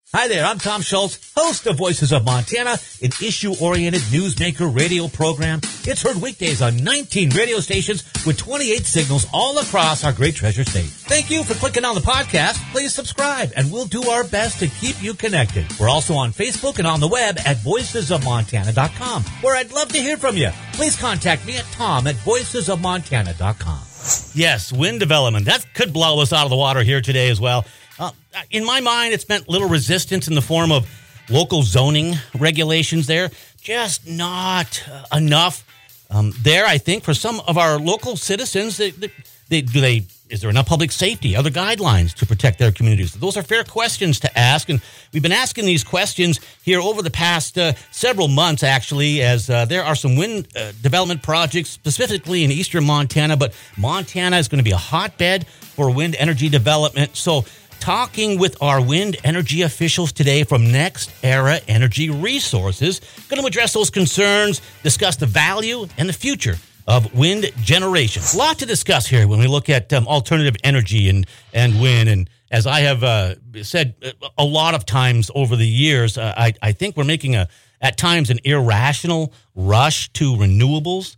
Hi there, I'm Tom Schultz, host of Voices of Montana, an issue-oriented newsmaker radio program. It's heard weekdays on 19 radio stations with 28 signals all across our great treasure state. Thank you for clicking on the podcast. Please subscribe, and we'll do our best to keep you connected. We're also on Facebook and on the web at voicesofmontana.com, where I'd love to hear from you. Please contact me at tom@voicesofmontana.com. Yes, wind development. That could blow us out of the water here today as well. In my mind, it's meant little resistance in the form of local zoning regulations there. Just not enough there, I think, for some of our local citizens. Is there enough public safety, other guidelines to protect their communities? Those are fair questions to ask, and we've been asking these questions here over the past several months, actually, as there are some wind development projects, specifically in eastern Montana, but Montana is going to be a hotbed for wind energy development. So talking with our wind energy officials today from NextEra Energy Resources, going to address those concerns, discuss the value and the future of wind generation. A lot to discuss here when we look at alternative energy and wind. And as I have said a lot of times over the years, I think we're making at times an irrational rush to renewables.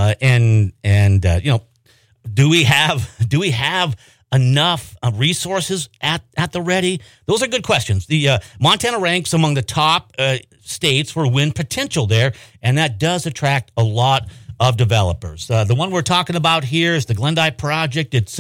Do we have enough resources at the ready? Those are good questions. The Montana ranks among the top states for wind potential there, and that does attract a lot of developers. The one we're talking about here is the Glendive project. It's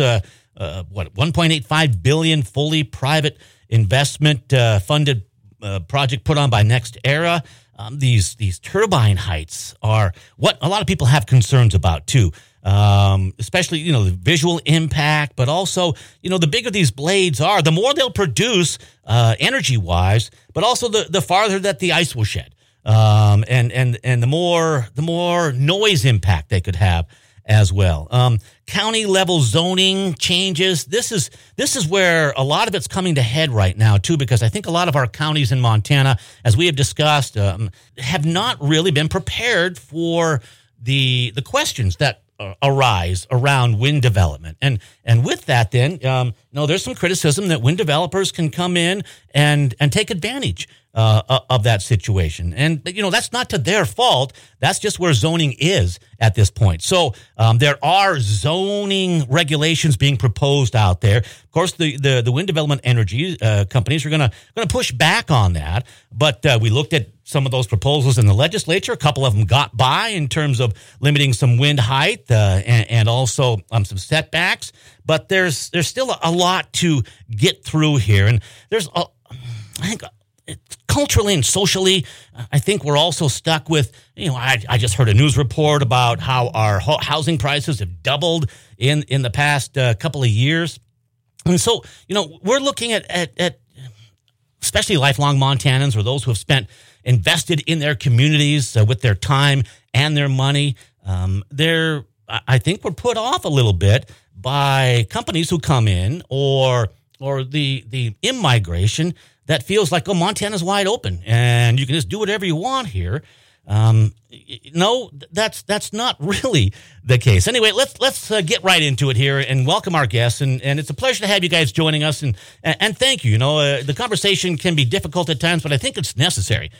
$1.85 billion fully private investment funded project put on by NextEra. These turbine heights are what a lot of people have concerns about too. Especially, the visual impact, but also, the bigger these blades are, the more they'll produce energy-wise, but also the farther that the ice will shed, and the more noise impact they could have as well. County level zoning changes. This is where a lot of it's coming to head right now too, because I think a lot of our counties in Montana, as we have discussed, have not really been prepared for the questions that arise around wind development. And with that then, there's some criticism that wind developers can come in and take advantage of that situation. And, that's not to their fault. That's just where zoning is at this point. So there are zoning regulations being proposed out there. Of course, the wind development energy companies are going to push back on that. But we looked at some of those proposals in the legislature. A couple of them got by in terms of limiting some wind height and also some setbacks. But there's still a lot to get through here. And there's, I think, culturally and socially, I think we're also stuck with, I just heard a news report about how our housing prices have doubled in the past couple of years. And so, we're looking at especially lifelong Montanans or those who have invested in their communities with their time and their money. I think we're put off a little bit by companies who come in or the in-migration that feels like, Montana's wide open and you can just do whatever you want here. No, that's not really the case. Anyway, let's get right into it here and welcome our guests. And it's a pleasure to have you guys joining us. And thank you. The conversation can be difficult at times, but I think it's necessary.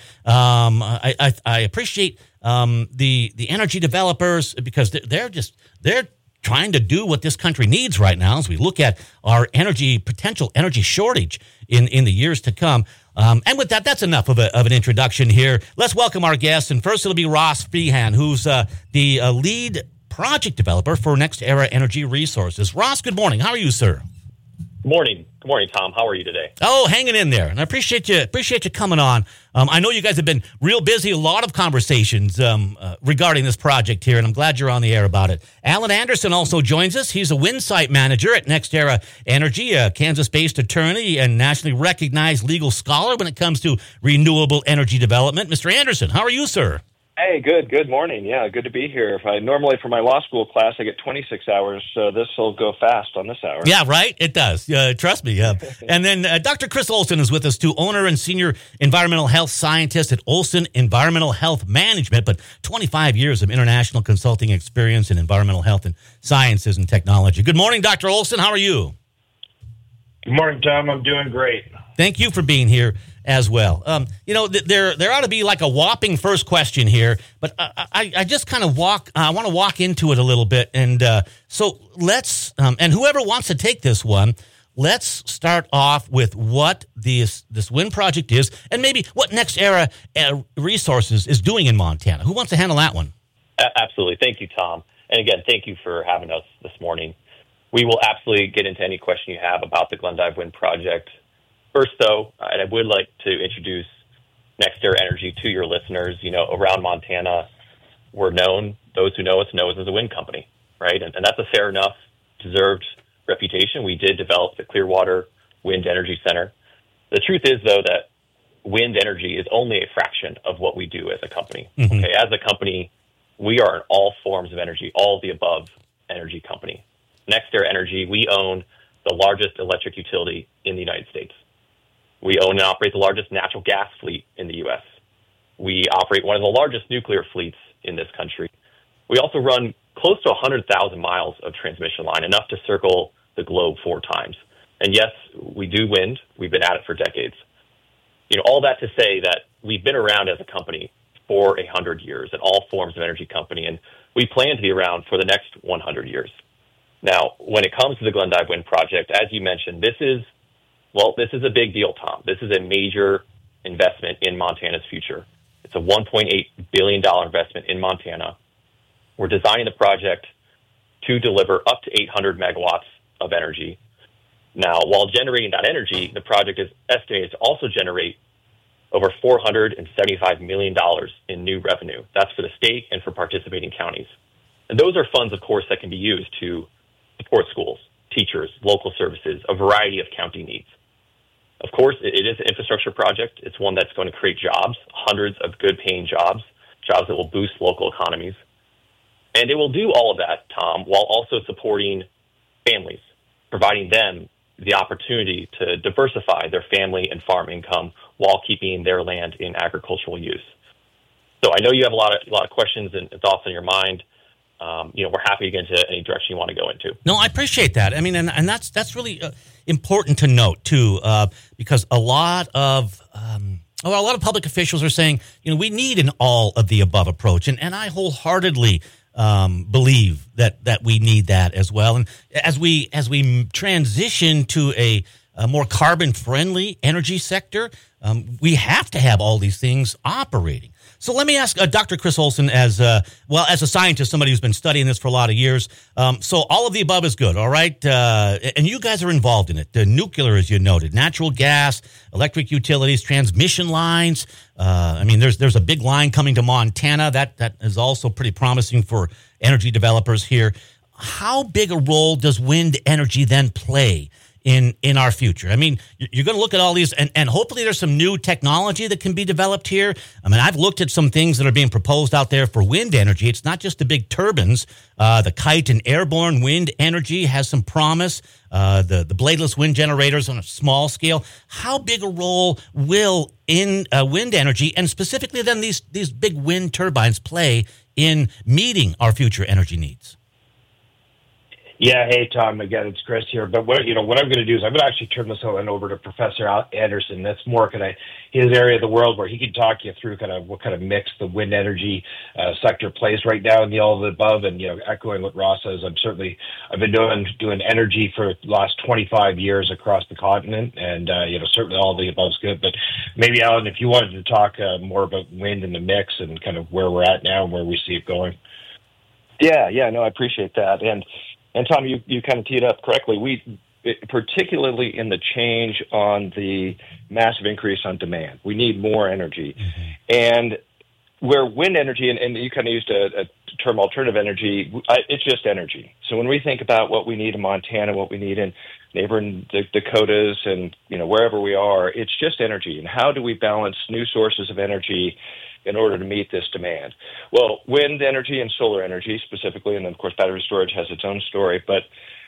I appreciate the energy developers because they're trying to do what this country needs right now as we look at our potential energy shortage in the years to come. And with that, that's enough of an introduction here. Let's welcome our guests. And first, it'll be Ross Feehan, who's the lead project developer for NextEra Energy Resources. Ross, good morning. How are you, sir? Good morning. Good morning, Tom. How are you today? Oh, hanging in there. And I appreciate you coming on. I know you guys have been real busy, a lot of conversations regarding this project here, and I'm glad you're on the air about it. Alan Anderson also joins us. He's a wind site manager at NextEra Energy, a Kansas-based attorney and nationally recognized legal scholar when it comes to renewable energy development. Mr. Anderson, how are you, sir? Hey, good. Good morning. Yeah, good to be here. Normally for my law school class, I get 26 hours, so this will go fast on this hour. Yeah, right? It does. Trust me. And then Dr. Chris Olson is with us, too, owner and senior environmental health scientist at Olson Environmental Health Management, but 25 years of international consulting experience in environmental health and sciences and technology. Good morning, Dr. Olson. How are you? Good morning, Tom. I'm doing great. Thank you for being here. as well. There ought to be like a whopping first question here, but I just kind of want to walk into it a little bit. And so let's, and whoever wants to take this one, let's start off with what this wind project is and maybe what NextEra Resources is doing in Montana. Who wants to handle that one? Absolutely. Thank you, Tom. And again, thank you for having us this morning. We will absolutely get into any question you have about the Glendive Wind Project. First, though, I would like to introduce NextEra Energy to your listeners. Around Montana, we're known, those who know us as a wind company, right? And that's a fair enough, deserved reputation. We did develop the Clearwater Wind Energy Center. The truth is, though, that wind energy is only a fraction of what we do as a company. Mm-hmm. Okay, as a company, we are in all forms of energy, all of the above energy company. NextEra Energy, we own the largest electric utility in the United States. We own and operate the largest natural gas fleet in the U.S. We operate one of the largest nuclear fleets in this country. We also run close to 100,000 miles of transmission line, enough to circle the globe 4 times. And yes, we do wind. We've been at it for decades. All that to say that we've been around as a company for 100 years in all forms of energy company, and we plan to be around for the next 100 years. Now, when it comes to the Glendive Wind Project, as you mentioned, this is a big deal, Tom. This is a major investment in Montana's future. It's a $1.8 billion investment in Montana. We're designing the project to deliver up to 800 megawatts of energy. Now, while generating that energy, the project is estimated to also generate over $475 million in new revenue. That's for the state and for participating counties. And those are funds, of course, that can be used to support schools, teachers, local services, a variety of county needs. Of course, it is an infrastructure project. It's one that's going to create jobs, hundreds of good-paying jobs that will boost local economies. And it will do all of that, Tom, while also supporting families, providing them the opportunity to diversify their family and farm income while keeping their land in agricultural use. So I know you have a lot of questions and thoughts in your mind. We're happy to get into any direction you want to go into. No, I appreciate that. I mean, and that's really important to note too, because a lot of public officials are saying, we need an all of the above approach, and I wholeheartedly believe that we need that as well. And as we transition to a more carbon friendly energy sector, we have to have all these things operating. So let me ask Dr. Chris Olson, as a scientist, somebody who's been studying this for a lot of years. So all of the above is good, all right? And you guys are involved in it. The nuclear, as you noted, natural gas, electric utilities, transmission lines. There's a big line coming to Montana. That is also pretty promising for energy developers here. How big a role does wind energy then play in our future? I mean, you're going to look at all these, and hopefully there's some new technology that can be developed here. I mean, I've looked at some things that are being proposed out there for wind energy. It's not just the big turbines. The kite and airborne wind energy has some promise. The bladeless wind generators on a small scale. How big a role will wind energy, and specifically then these big wind turbines, play in meeting our future energy needs? Yeah, hey, Tom, again, it's Chris here. But what I'm going to do is I'm going to actually turn this over to Professor Anderson. That's more kind of his area of the world, where he can talk you through kind of what kind of mix the wind energy sector plays right now in the all of the above. And, echoing what Ross says, I've been doing energy for the last 25 years across the continent. And, certainly all of the above is good. But maybe, Alan, if you wanted to talk more about wind in the mix and kind of where we're at now and where we see it going. Yeah, no, I appreciate that. And Tom, you kind of teed up correctly. We, particularly in the change on the massive increase on demand, we need more energy. Mm-hmm. And where wind energy, and you kind of used a term alternative energy, it's just energy. So when we think about what we need in Montana, what we need in neighboring Dakotas and, wherever we are, it's just energy. And how do we balance new sources of energy in order to meet this demand? Well, wind energy and solar energy specifically, and then, of course, battery storage has its own story, but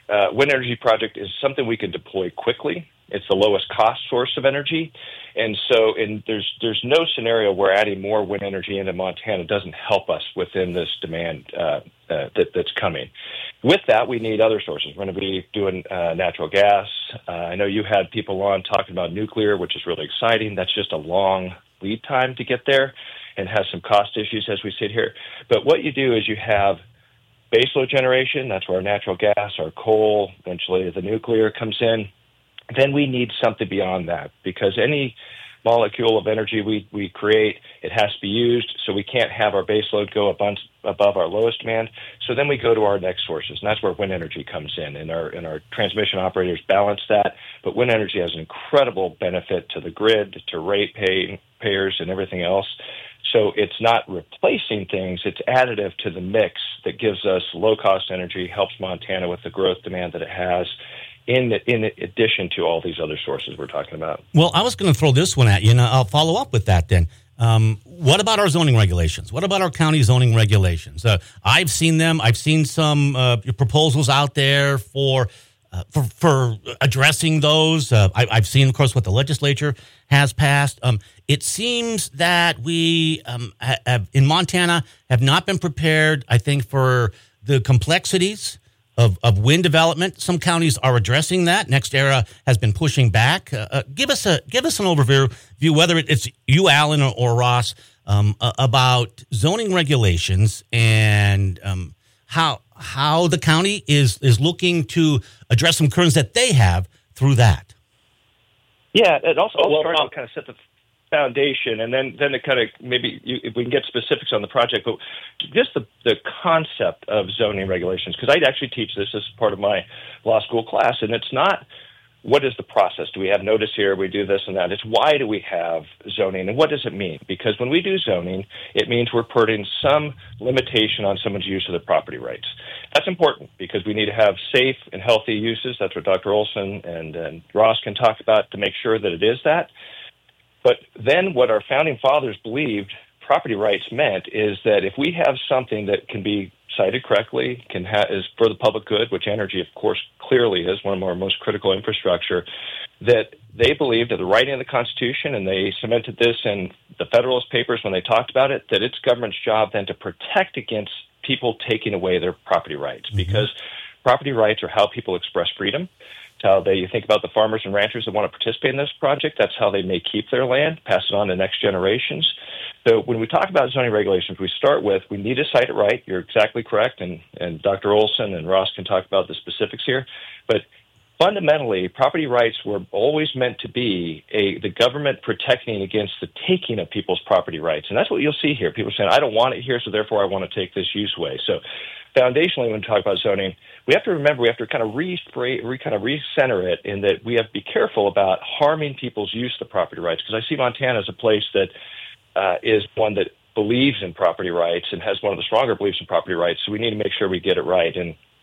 wind energy project is something we can deploy quickly. It's the lowest cost source of energy. And so there's no scenario where adding more wind energy into Montana doesn't help us within this demand that's coming. With that, we need other sources. We're going to be doing natural gas. I know you had people on talking about nuclear, which is really exciting. That's just a long lead time to get there and has some cost issues as we sit here. But what you do is you have baseload generation. That's where our natural gas, our coal, eventually the nuclear comes in. Then we need something beyond that, because any molecule of energy we create, it has to be used, so we can't have our baseload go above our lowest demand. So then we go to our next sources, and that's where wind energy comes in, and our transmission operators balance that. But wind energy has an incredible benefit to the grid, to payers, and everything else. So it's not replacing things, it's additive to the mix that gives us low-cost energy, helps Montana with the growth demand that it has, in addition to all these other sources we're talking about. Well, I was going to throw this one at you, and I'll follow up with that then. What about our zoning regulations? What about our county zoning regulations? I've seen them. I've seen some proposals out there for addressing those. I've seen, of course, what the legislature has passed. It seems that we have, in Montana, have not been prepared, I think, for the complexities of wind development. Some counties are addressing that. NextEra has been pushing back. Give us an overview, whether it's you, Alan, or Ross, about zoning regulations and how the county is looking to address some concerns that they have through that. Yeah, it also starts to kind of set the foundation, and then to kind of if we can get specifics on the project, but just the concept of zoning regulations, because I actually teach this as part of my law school class, and it's not what is the process? Do we have notice here? We do this and that. It's why do we have zoning, and what does it mean? Because when we do zoning, it means we're putting some limitation on someone's use of their property rights. That's important because we need to have safe and healthy uses. That's what Dr. Olson and Ross can talk about to make sure that it is that. But then what our founding fathers believed property rights meant is that if we have something that can be cited correctly, is for the public good, which energy, of course, clearly is one of our most critical infrastructure, that they believed, at the writing of the Constitution, and they cemented this in the Federalist Papers when they talked about it, that it's government's job then to protect against people taking away their property rights, because property rights are how people express freedom. How you think about the farmers and ranchers that want to participate in this project. That's how they may keep their land, pass it on to next generations. So when we talk about zoning regulations, we start with, we need to cite it right. You're exactly correct. And Dr. Olson and Ross can talk about the specifics here. But fundamentally, property rights were always meant to be the government protecting against the taking of people's property rights. And that's what you'll see here. People saying, I don't want it here, so therefore I want to take this use away. So foundationally, when we talk about zoning, we have to remember, we have to kind of recenter it in that we have to be careful about harming people's use of the property rights. Because I see Montana as a place that is one that believes in property rights and has one of the stronger beliefs in property rights. So we need to make sure we get it right.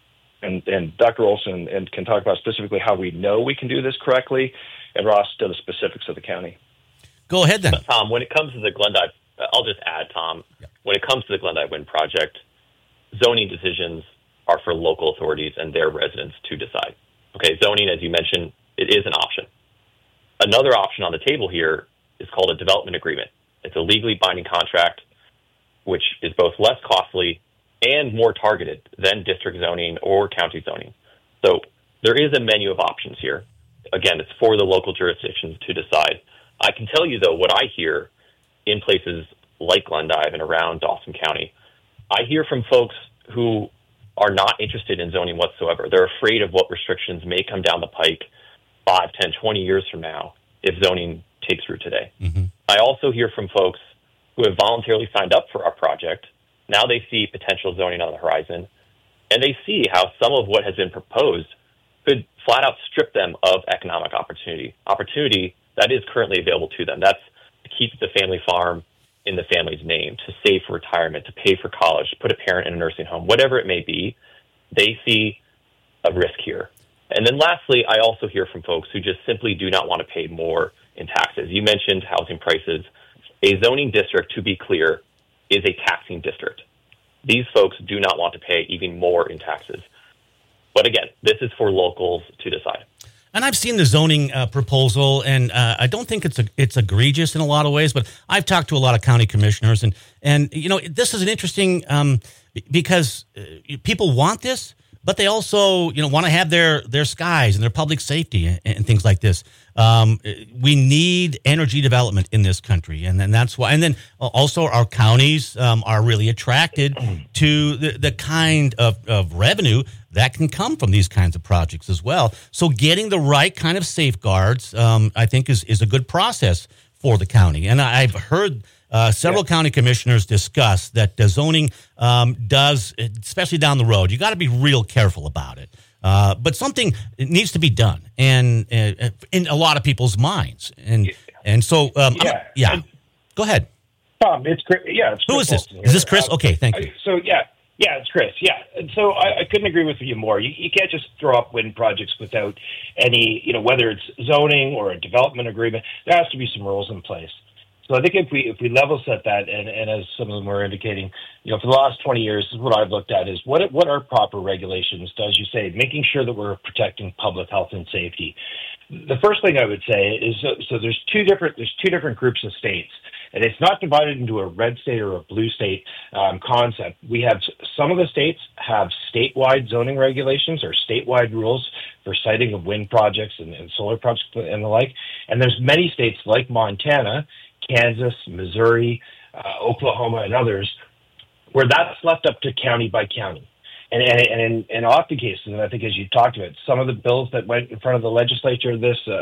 And Dr. Olson can talk about specifically how we know we can do this correctly, and Ross to the specifics of the county. Go ahead then. Tom, when it comes to the Glendive, I'll just add, Tom, when it comes to the Glendive Wind Project, zoning decisions are for local authorities and their residents to decide. Okay, zoning, as you mentioned, it is an option. Another option on the table here is called a development agreement. It's a legally binding contract, which is both less costly and more targeted than district zoning or county zoning. So there is a menu of options here. Again, it's for the local jurisdictions to decide. I can tell you, though, what I hear in places like Glendive and around Dawson County. I hear from folks who are not interested in zoning whatsoever. They're afraid of what restrictions may come down the pike 5, 10, 20 years from now if zoning takes root today. Mm-hmm. I also hear from folks who have voluntarily signed up for our project. Now they see potential zoning on the horizon, and they see how some of what has been proposed could flat out strip them of economic opportunity that is currently available to them. That's to keep the family farm in the family's name, to save for retirement, to pay for college, to put a parent in a nursing home, whatever it may be. They see a risk here. And then lastly, I also hear from folks who just simply do not want to pay more in taxes. You mentioned housing prices. A zoning district, to be clear, is a taxing district. These folks do not want to pay even more in taxes. But again, this is for locals to decide. And I've seen the zoning proposal, and I don't think it's egregious in a lot of ways. But I've talked to a lot of county commissioners, and this is an interesting because people want this, but they also want to have their skies and their public safety and things like this. We need energy development in this country, and then that's why. And then also our counties are really attracted to the kind of revenue that can come from these kinds of projects as well. So getting the right kind of safeguards, I think, is a good process for the county. And I've heard several county commissioners discuss that the zoning does, especially down the road, you got to be real careful about it. But something needs to be done, and in a lot of people's minds. And so, go ahead. Tom, it's Chris. Yeah, it's Chris. Who is this? Is this Chris? Okay, thank you. Yeah, it's Chris. Yeah, and so I couldn't agree with you more. You can't just throw up wind projects without any, whether it's zoning or a development agreement. There has to be some rules in place. So I think if we level set that, and as some of them were indicating, for the last 20 years, what I've looked at is what are proper regulations, as you say, making sure that we're protecting public health and safety. The first thing I would say is, so there's two different groups of states. And it's not divided into a red state or a blue state concept. We have some of the states have statewide zoning regulations or statewide rules for siting of wind projects and solar projects and the like. And there's many states like Montana, Kansas, Missouri, Oklahoma, and others, where that's left up to county by county. And in often cases, and I think as you talked about, some of the bills that went in front of the legislature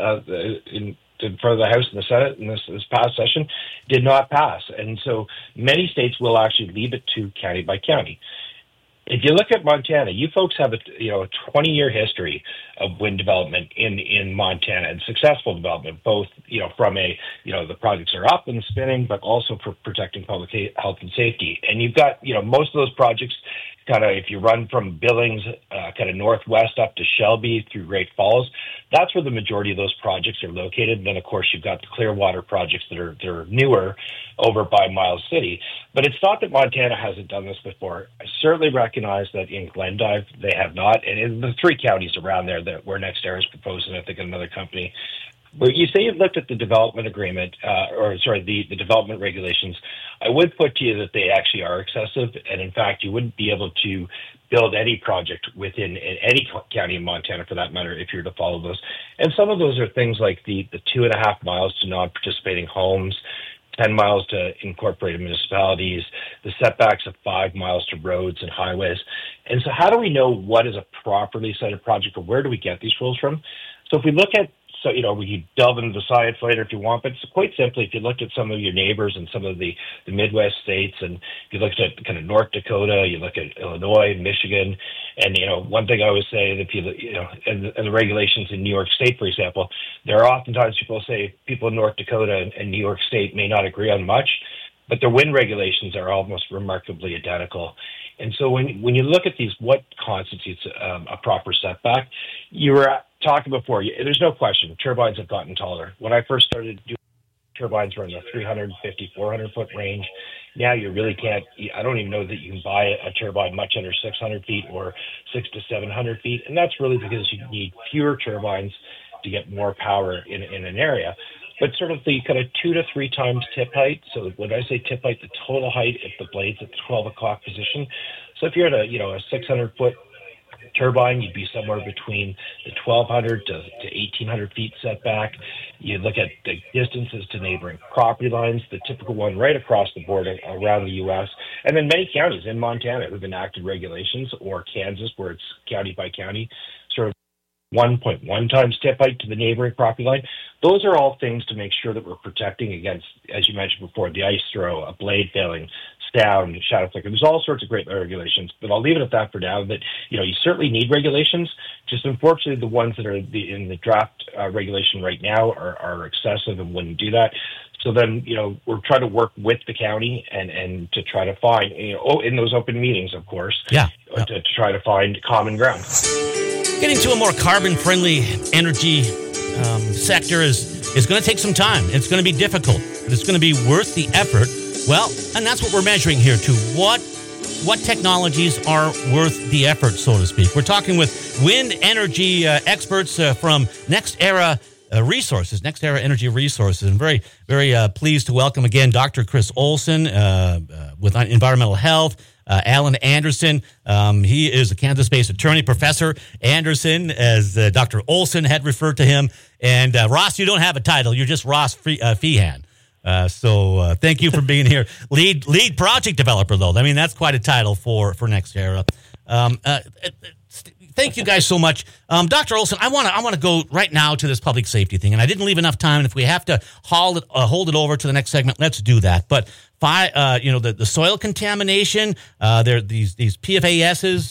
in front of the House and the Senate in this past session did not pass. And so many states will actually leave it to county by county. If you look at Montana, you folks have a 20-year history of wind development in Montana, and successful development, both from the projects are up and spinning, but also for protecting public health and safety. And you've got most of those projects kind of, if you run from Billings kind of northwest up to Shelby through Great Falls, that's where the majority of those projects are located. And then, of course, you've got the Clearwater projects that are newer over by Miles City. But it's not that Montana hasn't done this before. I certainly recognize that in Glendive they have not, and in the three counties around there that where NextEra is proposing, I think another company. But you say you've looked at the development agreement, the development regulations. I would put to you that they actually are excessive, and in fact, you wouldn't be able to build any project within any county in Montana, for that matter, if you were to follow those. And some of those are things like the 2.5 miles to non-participating homes, 10 miles to incorporated municipalities, the setbacks of 5 miles to roads and highways. And so how do we know what is a properly cited project, or where do we get these rules from? So if we look at, we can delve into the science later if you want, but quite simply, if you looked at some of your neighbors and some of the Midwest states, and if you looked at kind of North Dakota, you look at Illinois, Michigan, and, one thing I always say, that and the regulations in New York State, for example, there are oftentimes people say people in North Dakota and New York State may not agree on much, but their wind regulations are almost remarkably identical. And so when you look at these, what constitutes a proper setback, you were talking before, there's no question, turbines have gotten taller. When I first started doing turbines were in the 350, 400-foot range. Now you really can't, I don't even know that you can buy a turbine much under 600 feet or 600 to 700 feet. And that's really because you need fewer turbines to get more power in an area. But sort of the kind of 2 to 3 times tip height. So when I say tip height, the total height if the blade's at the 12 o'clock position. So if you're at a 600-foot turbine, you'd be somewhere between the 1,200 to 1,800 feet setback. You look at the distances to neighboring property lines, the typical one right across the board around the U.S. And then many counties in Montana have enacted regulations, or Kansas, where it's county by county, sort of 1.1 times tip height to the neighboring property line. Those are all things to make sure that we're protecting against, as you mentioned before, the ice throw, a blade failing, sound, shadow flicker. There's all sorts of great regulations, but I'll leave it at that for now. That you certainly need regulations. Just unfortunately, the ones that are in the draft regulation right now are excessive and wouldn't do that. So then, we're trying to work with the county and to try to find, in those open meetings, of course, to try to find common ground. Getting to a more carbon-friendly energy sector is going to take some time. It's going to be difficult, but it's going to be worth the effort. Well, and that's what we're measuring here, to what what technologies are worth the effort, so to speak. We're talking with wind energy experts from NextEra Resources, NextEra Energy Resources. I'm very, very pleased to welcome again Dr. Chris Olson with Environmental Health. Alan Anderson, he is a Kansas-based attorney, Professor Anderson, as Dr. Olson had referred to him. And Ross, you don't have a title. You're just Ross Feehan. So thank you for being here. Lead project developer, though. I mean, that's quite a title for NextEra. Thank you guys so much. Dr. Olson, I want to go right now to this public safety thing, and I didn't leave enough time. And if we have to hold it over to the next segment, let's do that. But the soil contamination, there these PFASs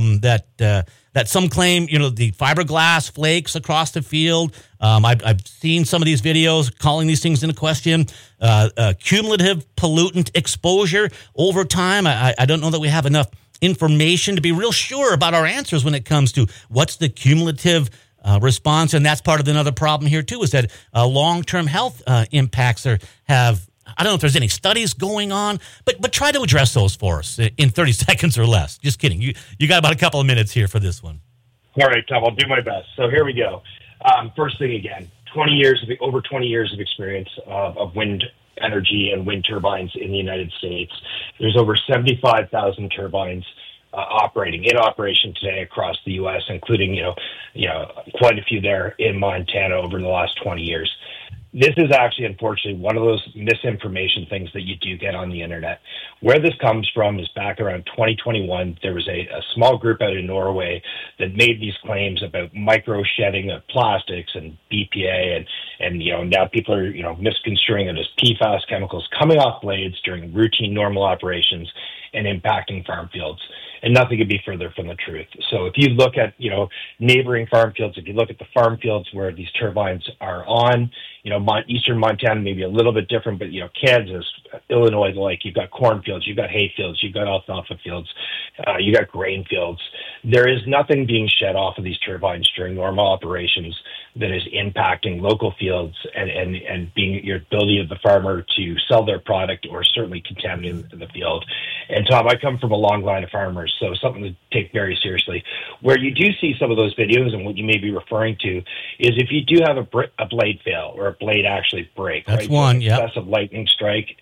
that some claim, the fiberglass flakes across the field. I've seen some of these videos calling these things into question. Cumulative pollutant exposure over time. I don't know that we have enough information to be real sure about our answers when it comes to what's the cumulative response. And that's part of another problem here, too, is that long-term health impacts have, I don't know if there's any studies going on, but try to address those for us in 30 seconds or less. Just kidding. You got about a couple of minutes here for this one. All right, Tom, I'll do my best. So here we go. First thing again, over 20 years of experience of wind energy and wind turbines in the United States. There's over 75,000 turbines in operation today across the U.S., including quite a few there in Montana over the last 20 years. This is actually, unfortunately, one of those misinformation things that you do get on the internet. Where this comes from is back around 2021, there was a small group out in Norway that made these claims about micro shedding of plastics and BPA, and now people are misconstruing it as PFAS chemicals coming off blades during routine normal operations and impacting farm fields. And nothing could be further from the truth. So if you look at, neighboring farm fields, if you look at the farm fields where these turbines are on, eastern Montana may be a little bit different, but, Kansas, Illinois, you've got cornfields, you've got hay fields, you've got alfalfa fields, you got grain fields. There is nothing being shed off of these turbines during normal operations that is impacting local fields and being your ability of the farmer to sell their product or certainly contaminating the field. And Tom, I come from a long line of farmers, so something to take very seriously. Where you do see some of those videos, and what you may be referring to, is if you do have a blade fail or a blade actually break. That's right? one, yeah. An excessive lightning strike,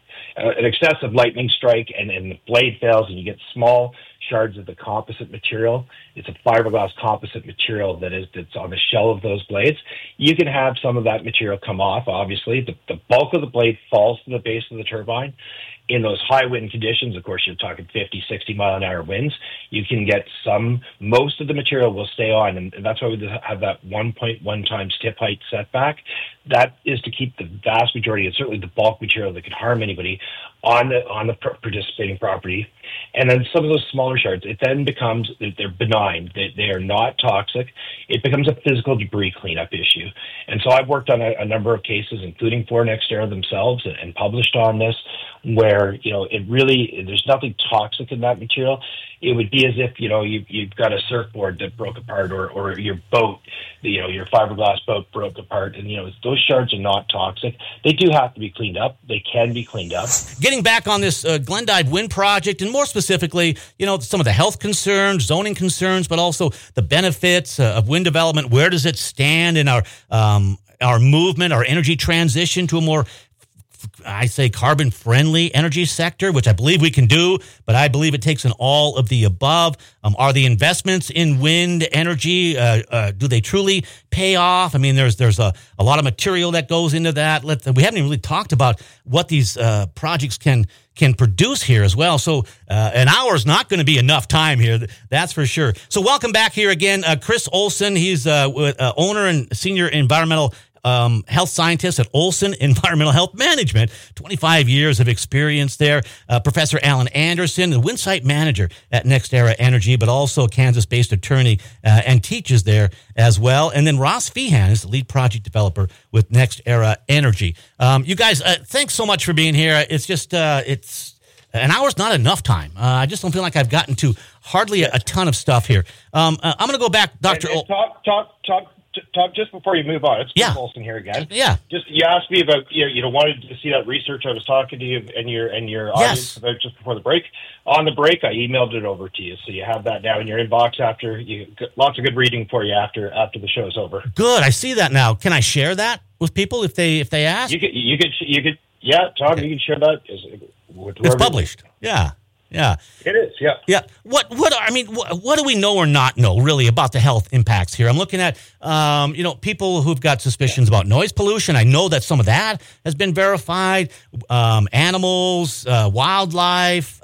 and the blade fails, and you get small shards of the composite material. It's a fiberglass composite material that's on the shell of those blades. You can have some of that material come off, obviously. The bulk of the blade falls to the base of the turbine. In those high wind conditions, of course, you're talking 50, 60 mile an hour winds, you can get most of the material will stay on. And that's why we have that 1.1 times tip height setback. That is to keep the vast majority, and certainly the bulk material that could harm anybody, on the participating property. And then some of those smaller shards, it then becomes, they're benign. They are not toxic. It becomes a physical debris cleanup issue. And so I've worked on a number of cases, including for NextEra themselves, and published on this, where, there's nothing toxic in that material. It would be as if, you've got a surfboard that broke apart, or your boat, your fiberglass boat broke apart. And, those shards are not toxic. They do have to be cleaned up. They can be cleaned up. Getting back on this Glendive wind project, and more specifically, some of the health concerns, zoning concerns, but also the benefits of wind development. Where does it stand in our movement, our energy transition to a more, I say, carbon-friendly energy sector, which I believe we can do, but I believe it takes an all of the above. Are the investments in wind energy, do they truly pay off? I mean, there's a lot of material that goes into that. We haven't even really talked about what these projects can produce here as well. So an hour is not going to be enough time here, that's for sure. So welcome back here again, Chris Olson. He's owner and senior environmental health scientist at Olson Environmental Health Management, 25 years of experience there. Professor Alan Anderson, the wind site manager at NextEra Energy, but also a Kansas-based attorney and teaches there as well. And then Ross Feehan is the lead project developer with NextEra Energy. You guys, thanks so much for being here. It's just, an hour's not enough time. I just don't feel like I've gotten to hardly a ton of stuff here. I'm going to go back, Dr. Tom, just before you move on, it's Yeah. Chris Olson here again. Yeah. Just you asked me about wanted to see that research I was talking to you and your audience about just before the break. On the break, I emailed it over to you, so you have that now in your inbox. After lots of good reading for you after the show's over. Good. I see that now. Can I share that with people if they ask? You could. Yeah, Tom, you can share that. It's published. Yeah. Yeah. It is, yeah. Yeah. What do we know or not know really about the health impacts here? I'm looking at, people who've got suspicions about noise pollution. I know that some of that has been verified. Animals, wildlife,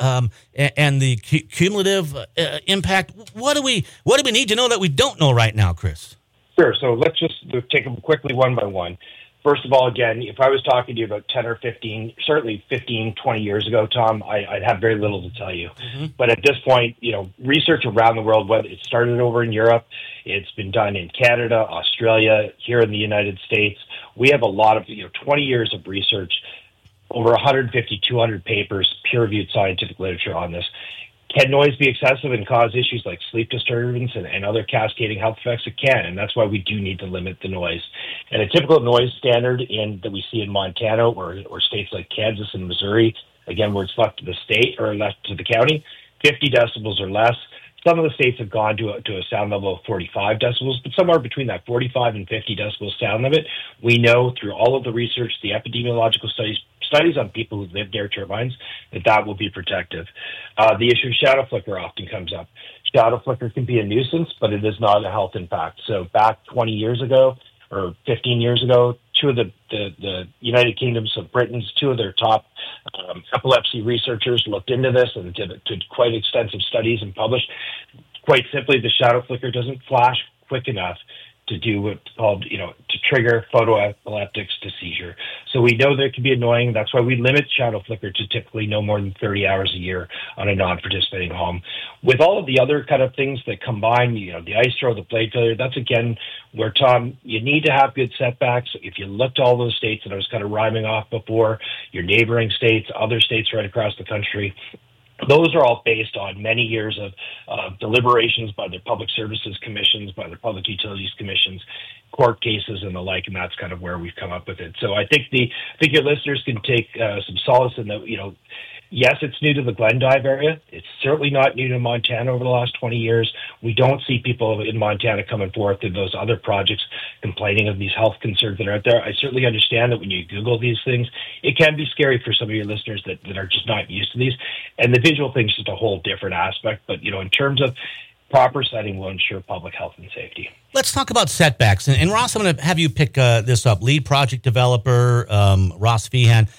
and the cumulative impact. What do we need to know that we don't know right now, Chris? Sure. So let's just take them quickly one by one. First of all, again, if I was talking to you about 10 or 15, certainly 15, 20 years ago, Tom, I'd have very little to tell you. Mm-hmm. But at this point, research around the world, whether it started over in Europe, it's been done in Canada, Australia, here in the United States. We have a lot of, 20 years of research, over 150, 200 papers, peer-reviewed scientific literature on this. Can noise be excessive and cause issues like sleep disturbance and other cascading health effects? It can, and that's why we do need to limit the noise. And a typical noise standard that we see in Montana or states like Kansas and Missouri, again, where it's left to the state or left to the county, 50 decibels or less. Some of the states have gone to a sound level of 45 decibels, but somewhere between that 45 and 50 decibel sound limit, we know through all of the research, the epidemiological studies on people who live near turbines, that will be protective. The issue of shadow flicker often comes up. Shadow flicker can be a nuisance, but it is not a health impact. So back 20 years ago or 15 years ago, two of the United Kingdoms of Britain's, two of their top epilepsy researchers looked into this and did quite extensive studies and published. Quite simply, the shadow flicker doesn't flash quick enough to do what's called, to trigger photoepileptics to seizure. So we know that it can be annoying. That's why we limit shadow flicker to typically no more than 30 hours a year on a non-participating home. With all of the other kind of things that combine, the ice throw, the blade failure, that's again where, Tom, you need to have good setbacks. If you looked at all those states that I was kind of rhyming off before, your neighboring states, other states right across the country, those are all based on many years of deliberations by their public services commissions, by their public utilities commissions, court cases, and the like, and that's kind of where we've come up with it. So I think your listeners can take some solace in that. Yes, it's new to the Glendive area. It's certainly not new to Montana over the last 20 years. We don't see people in Montana coming forth in those other projects complaining of these health concerns that are out there. I certainly understand that when you Google these things, it can be scary for some of your listeners that are just not used to these. And the visual thing is just a whole different aspect. But, in terms of proper setting will ensure public health and safety. Let's talk about setbacks. And Ross, I'm going to have you pick this up. Lead project developer, Ross Feehan.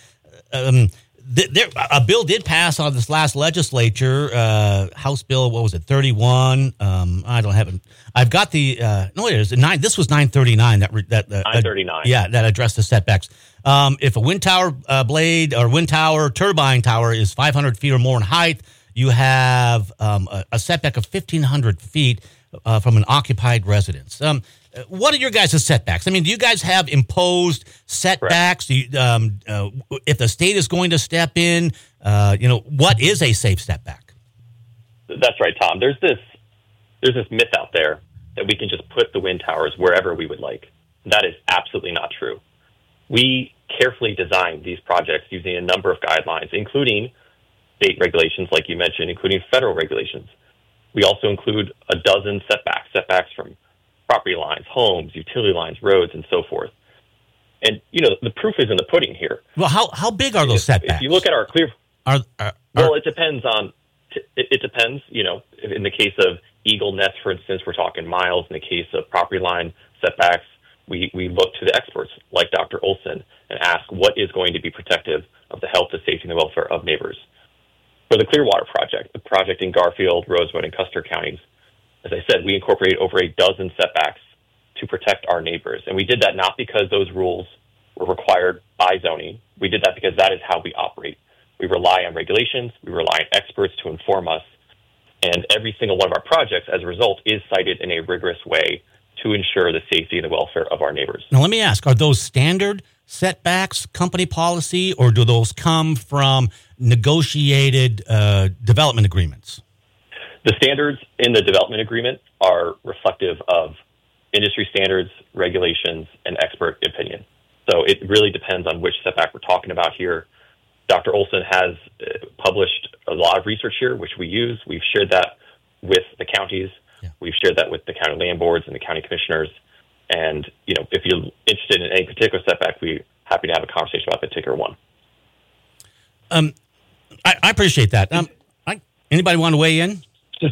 A bill did pass on this last legislature, House Bill, 31? I don't have it. I've got the, no, it is. This was 939. 939. That addressed the setbacks. If a wind tower blade or wind tower, turbine tower is 500 feet or more in height, you have a setback of 1,500 feet from an occupied residence. What are your guys' setbacks? I mean, do you guys have imposed setbacks? Do you, if the state is going to step in, what is a safe setback? That's right, Tom. There's this myth out there that we can just put the wind towers wherever we would like. That is absolutely not true. We carefully designed these projects using a number of guidelines, including state regulations, like you mentioned, including federal regulations. We also include a dozen setbacks from property lines, homes, utility lines, roads, and so forth. And, the proof is in the pudding here. Well, how big are those setbacks? If you look at our clear... Well, it depends on... It depends, in the case of eagle nest, for instance, we're talking miles. In the case of property line setbacks, we look to the experts like Dr. Olson and ask what is going to be protective of the health, the safety, and the welfare of neighbors. For the Clearwater project, the project in Garfield, Rosewood, and Custer counties, as I said, we incorporated over a dozen setbacks to protect our neighbors. And we did that not because those rules were required by zoning. We did that because that is how we operate. We rely on regulations. We rely on experts to inform us. And every single one of our projects, as a result, is cited in a rigorous way to ensure the safety and the welfare of our neighbors. Now, let me ask, are those standard setbacks, company policy, or do those come from negotiated development agreements? The standards in the development agreement are reflective of industry standards, regulations, and expert opinion. So it really depends on which setback we're talking about here. Dr. Olson has published a lot of research here, which we use. We've shared that with the counties. Yeah. We've shared that with the county land boards and the county commissioners. And, if you're interested in any particular setback, we're happy to have a conversation about the particular one. I appreciate that. Anybody want to weigh in?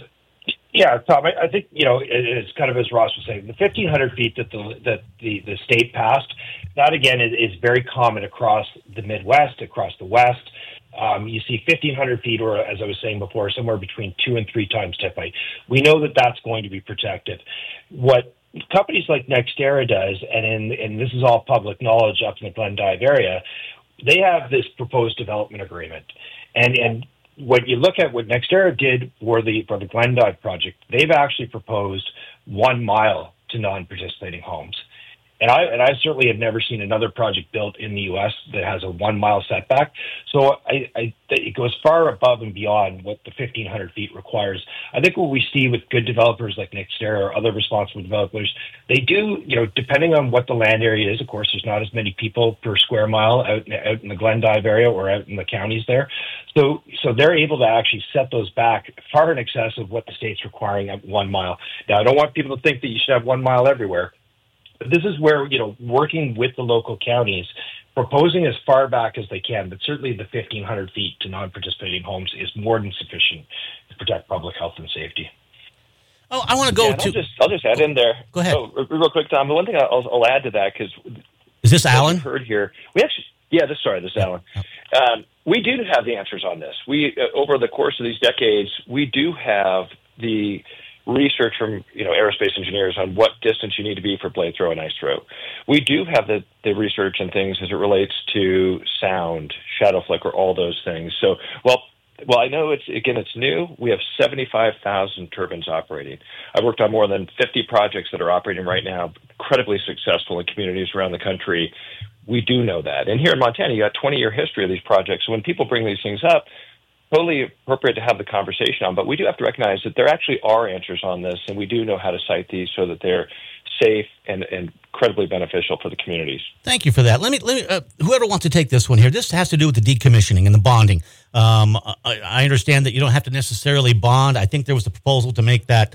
Yeah, Tom, I think, it's kind of as Ross was saying, the 1,500 feet that the state passed, that again is very common across the Midwest, across the West. You see 1,500 feet, or as I was saying before, somewhere between 2 and 3 times tip height. We know that that's going to be protected. What companies like NextEra does, and this is all public knowledge up in the Glendive area, they have this proposed development agreement. And when you look at what NextEra did for the Glendive project, they've actually proposed 1 mile to non-participating homes. And I certainly have never seen another project built in the U.S. that has a 1 mile setback. So it goes far above and beyond what the 1,500 feet requires. I think what we see with good developers like NextEra or other responsible developers, they do, depending on what the land area is, of course, there's not as many people per square mile out in the Glendive area or out in the counties there. So they're able to actually set those back far in excess of what the state's requiring at 1 mile. Now, I don't want people to think that you should have 1 mile everywhere. This is where, working with the local counties, proposing as far back as they can, but certainly the 1,500 feet to non-participating homes is more than sufficient to protect public health and safety. Oh, I want to go to... I'll just add in there. Go ahead. Oh, real quick, Tom. The one thing I'll add to that, because... Is this Alan? Heard here. We actually... Yeah, this is Alan. We do have the answers on this. We, over the course of these decades, we do have the research from aerospace engineers on what distance you need to be for blade throw and ice throw. We do have the research and things as it relates to sound, shadow flicker, all those things. So, well, I know it's new. We have 75,000 turbines operating. I've worked on more than 50 projects that are operating right now, incredibly successful in communities around the country. We do know that. And here in Montana, you got 20-year history of these projects. So when people bring these things up, totally appropriate to have the conversation on, but we do have to recognize that there actually are answers on this, and we do know how to cite these so that they're safe and incredibly beneficial for the communities. Thank you for that. Let me whoever wants to take this one here, this has to do with the decommissioning and the bonding. I understand that you don't have to necessarily bond. I think there was a proposal to make that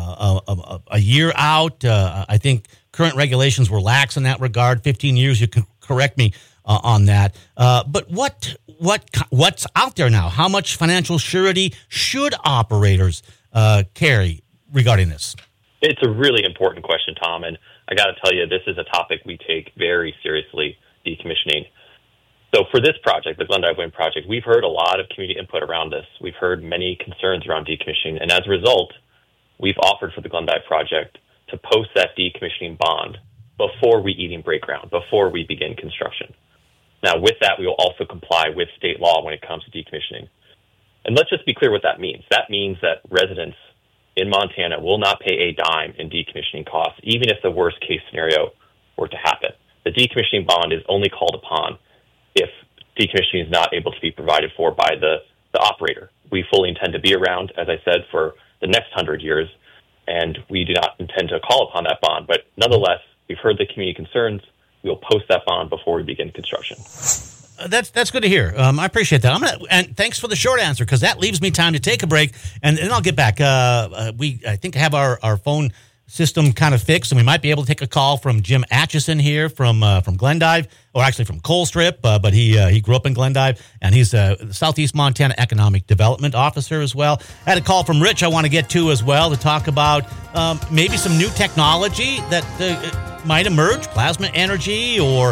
a year out. I think current regulations were lax in that regard. 15 years, you can correct me on that. But what's out there now? How much financial surety should operators carry regarding this? It's a really important question, Tom, and I got to tell you, this is a topic we take very seriously, decommissioning. So for this project, the Glendive Wind Project, we've heard a lot of community input around this. We've heard many concerns around decommissioning, and as a result, we've offered for the Glendive project to post that decommissioning bond before we even break ground, before we begin construction. Now, with that, we will also comply with state law when it comes to decommissioning. And let's just be clear what that means. That means that residents in Montana will not pay a dime in decommissioning costs, even if the worst case scenario were to happen. The decommissioning bond is only called upon if decommissioning is not able to be provided for by the operator. We fully intend to be around, as I said, for the next 100 years, and we do not intend to call upon that bond. But nonetheless, we've heard the community concerns. We will post that bond before we begin construction. That's good to hear. I appreciate that. And thanks for the short answer, because that leaves me time to take a break, and then I'll get back. I think have our phone system kind of fixed, and we might be able to take a call from Jim Atchison here from Glendive, or actually from Colstrip, but he grew up in Glendive, and he's the Southeast Montana Economic Development Officer as well. I had a call from Rich I want to get to as well to talk about maybe some new technology that might emerge, plasma energy, or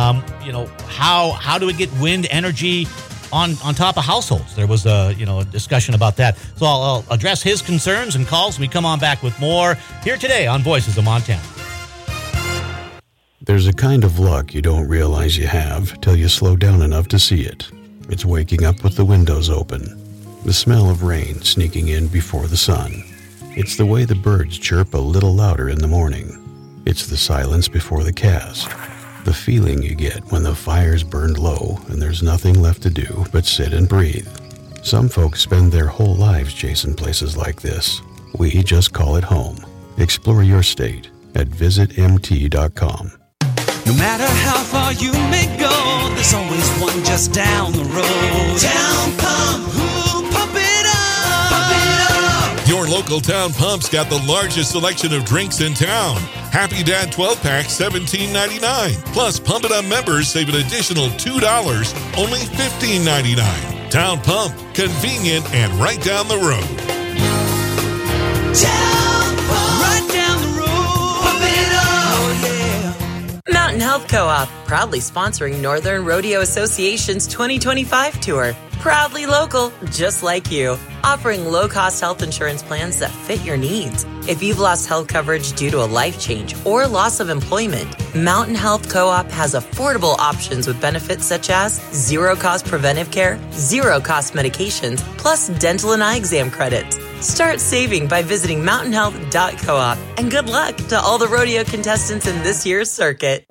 how do we get wind energy on top of households? There was a discussion about that. So I'll address his concerns and calls. We come on back with more here today on Voices of Montana. There's a kind of luck you don't realize you have till you slow down enough to see it. It's waking up with the windows open, the smell of rain sneaking in before the sun. It's the way the birds chirp a little louder in the morning. It's the silence before the cast, the feeling you get when the fire's burned low and there's nothing left to do but sit and breathe. Some folks spend their whole lives chasing places like this. We just call it home. Explore your state. at visitmt.com. No matter how far you may go, there's always one just down the road. Town Pump, ooh, pump it up, pump it up. Your local Town Pump's got the largest selection of drinks in town. Happy Dad 12-pack, $17.99. Plus, Pump It Up members save an additional $2, only $15.99. Town Pump, convenient and right down the road. Town Pump, right down the road. Pump it up, oh yeah. Mountain Health Co-op, proudly sponsoring Northern Rodeo Association's 2025 tour. Proudly local, just like you. Offering low-cost health insurance plans that fit your needs. If you've lost health coverage due to a life change or loss of employment, Mountain Health Co-op has affordable options with benefits such as zero-cost preventive care, zero-cost medications, plus dental and eye exam credits. Start saving by visiting mountainhealth.coop. And good luck to all the rodeo contestants in this year's circuit.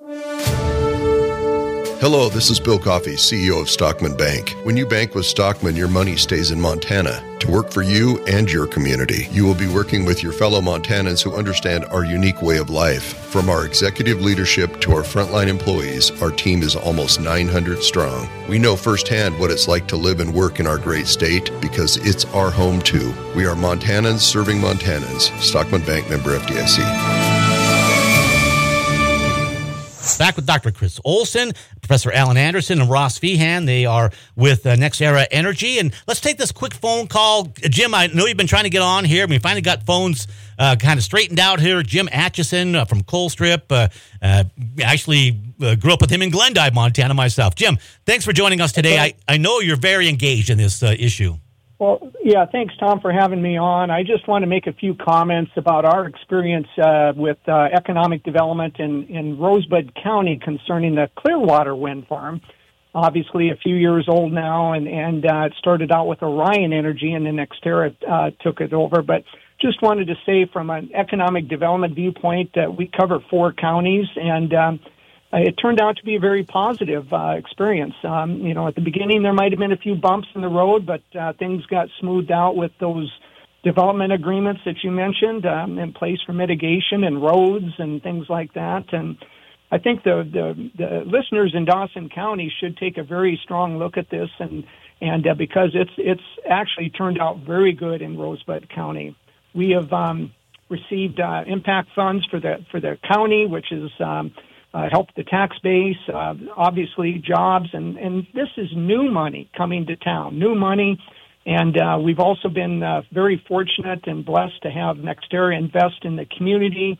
Hello, this is Bill Coffey, CEO of Stockman Bank. When you bank with Stockman, your money stays in Montana to work for you and your community. You will be working with your fellow Montanans who understand our unique way of life. From our executive leadership to our frontline employees, our team is almost 900 strong. We know firsthand what it's like to live and work in our great state because it's our home too. We are Montanans serving Montanans. Stockman Bank, member FDIC. Back with Dr. Chris Olson, Professor Alan Anderson, and Ross Feehan. They are with NextEra Energy. And let's take this quick phone call. Jim, I know you've been trying to get on here. We finally got phones kind of straightened out here. Jim Atchison from Colstrip. Actually grew up with him in Glendive, Montana myself. Jim, thanks for joining us today. I know you're very engaged in this issue. Well, yeah, thanks, Tom, for having me on. I just want to make a few comments about our experience with economic development in Rosebud County concerning the Clearwater Wind Farm. Obviously, a few years old now, and it started out with Orion Energy, and then NextEra took it over. But just wanted to say from an economic development viewpoint that we cover 4 counties, and it turned out to be a very positive experience. At the beginning there might have been a few bumps in the road, but things got smoothed out with those development agreements that you mentioned in place for mitigation and roads and things like that. And I think the listeners in Dawson County should take a very strong look at this, and because it's actually turned out very good in Rosebud County. We have received impact funds for the county, which is help the tax base, obviously jobs, and this is new money coming to town, new money. And we've also been very fortunate and blessed to have NextEra invest in the community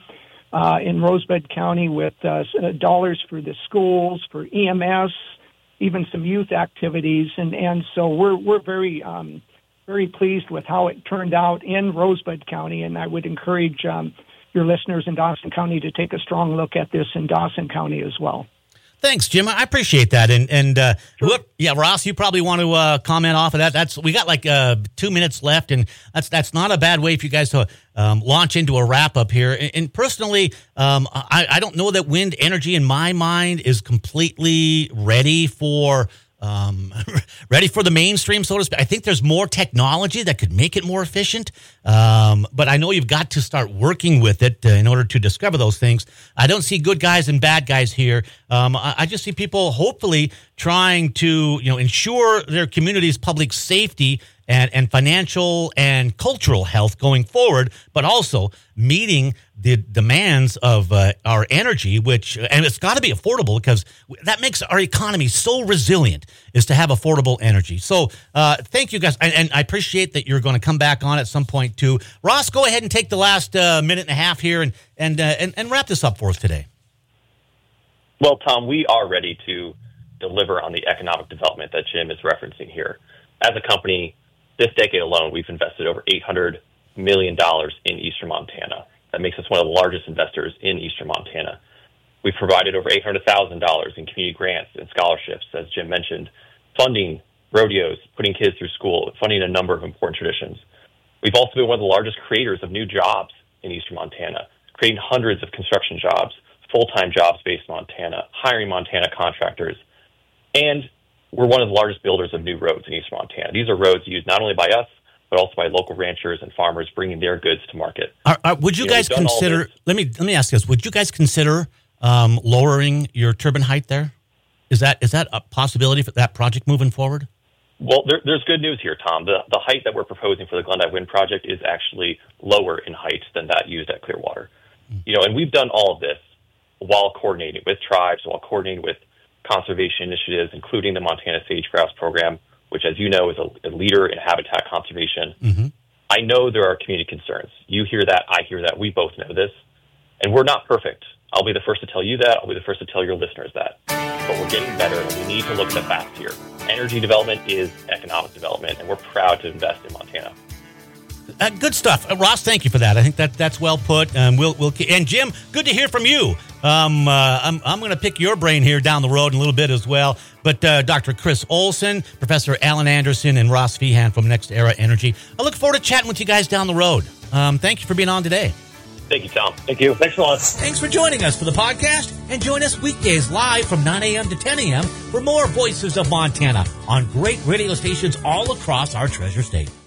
in Rosebud County with dollars for the schools, for EMS, even some youth activities. And so we're very, very pleased with how it turned out in Rosebud County, and I would encourage your listeners in Dawson County to take a strong look at this in Dawson County as well. Thanks, Jim. I appreciate that. And sure. Look, yeah, Ross, you probably want to comment off of that. We got like 2 minutes left, and that's not a bad way for you guys to launch into a wrap up here. And personally, I don't know that wind energy, in my mind, is completely ready for the mainstream, so to speak. I think there's more technology that could make it more efficient, but I know you've got to start working with it in order to discover those things. I don't see good guys and bad guys here. I just see people hopefully trying to ensure their community's public safety and financial and cultural health going forward, but also meeting the demands of our energy, and it's got to be affordable because that makes our economy so resilient, is to have affordable energy. So thank you guys, and I appreciate that you're going to come back on at some point too. Ross, go ahead and take the last minute and a half here and wrap this up for us today. Well, Tom, we are ready to deliver on the economic development that Jim is referencing here. As a company, this decade alone, we've invested over $800 million in Eastern Montana. That makes us one of the largest investors in Eastern Montana. We've provided over $800,000 in community grants and scholarships, as Jim mentioned, funding rodeos, putting kids through school, funding a number of important traditions. We've also been one of the largest creators of new jobs in Eastern Montana, creating hundreds of construction jobs, full-time jobs based in Montana, hiring Montana contractors, and we're one of the largest builders of new roads in Eastern Montana. These are roads used not only by us, but also by local ranchers and farmers bringing their goods to market. Would you guys consider? Let me ask this: would you guys consider lowering your turbine height there? Is that a possibility for that project moving forward? Well, there's good news here, Tom. The height that we're proposing for the Glendive Wind Project is actually lower in height than that used at Clearwater. And we've done all of this while coordinating with tribes, while coordinating with conservation initiatives, including the Montana Sage Grouse Program, which, as you know, is a leader in habitat conservation. Mm-hmm. I know there are community concerns. You hear that, I hear that. We both know this. And we're not perfect. I'll be the first to tell you that. I'll be the first to tell your listeners that. But we're getting better, and we need to look at the facts here. Energy development is economic development, and we're proud to invest in Montana. Good stuff, Ross. Thank you for that. I think that's well put. And and Jim, good to hear from you. I'm going to pick your brain here down the road in a little bit as well. But Dr. Chris Olson, Professor Alan Anderson, and Ross Feehan from NextEra Energy. I look forward to chatting with you guys down the road. Thank you for being on today. Thank you, Tom. Thank you. Thanks a lot. Thanks for joining us for the podcast, and join us weekdays live from 9 a.m. to 10 a.m. for more Voices of Montana on great radio stations all across our treasure state.